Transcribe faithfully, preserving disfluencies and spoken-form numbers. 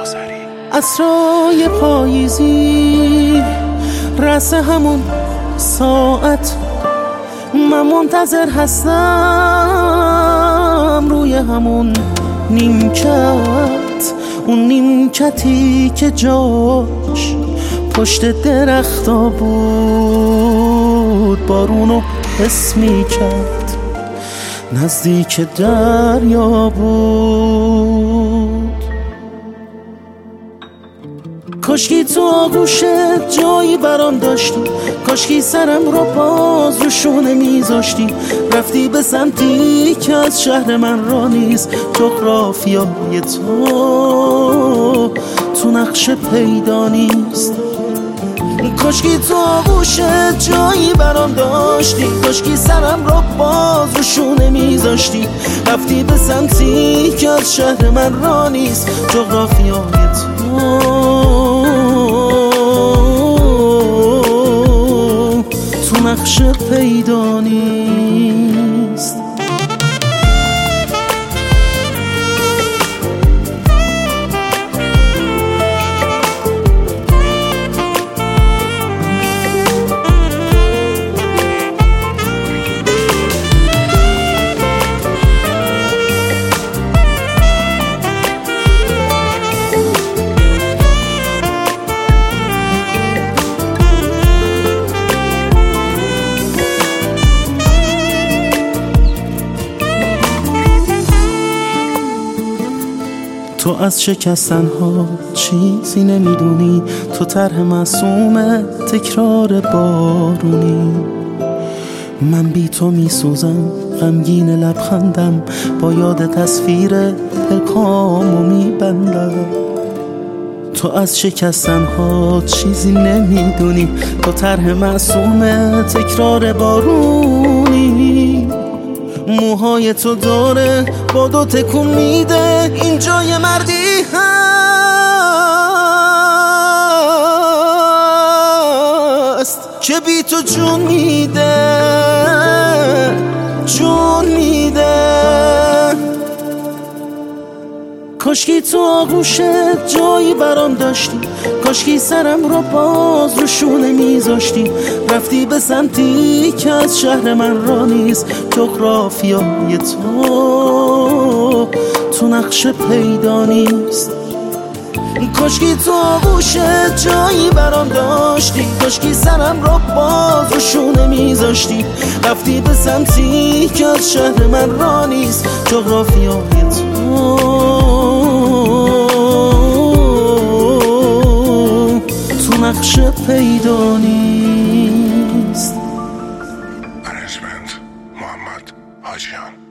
عصرای پاییزی رس همون ساعت من منتظر هستم روی همون نیمکت، اون نیمکتی که جاش پشت درختا بود، بارونو حس می کرد نزدیک دریا بود. کاشکی تو آغوشت جایی برام داشتی، کاشکی سرم رو باز رو شونه میذاشتی، رفتی به سمتی که از شهر من را نیست، جغرافیای تو تو نقشه پیدا نیست. کاشکی تو آغوشت جایی برام داشتی، کاشکی سرم رو باز رو شونه میذاشتی، رفتی به سمتی که از شهر من را نیست، جغرافیای تو تو نقشه پیدا نیست. تو از شکستن ها چیزی نمیدونی، تو طرح معصوم تکرار بارونی. من بی تو میسوزم غمگین لبخندم، با یاد تصویر پلکامو میبندم. تو از شکستن ها چیزی نمیدونی، تو طرح معصوم تکرار بارونی. موهای تو داره با دو تکون میده، اینجا یه مردی هست که بی تو جون میده، جون میده. کاشکی تو آغوشت جایی برام داشتی، کاشکی سرم رو باز رو شونه میذاشتی، رفتی به سمتی که از شهر من را نیست، جغرافیای تو تو نقشه پیدا نیست. کاشکی تو آغوشت جایی برام داشتی، کاشکی سرم رو باز رو شونه میذاشتی، رفتی به سمتی که از شهر من را نیست، جغرافیای تو تو نقشه پیدا نیست. منیجمنت محمد حاجیان.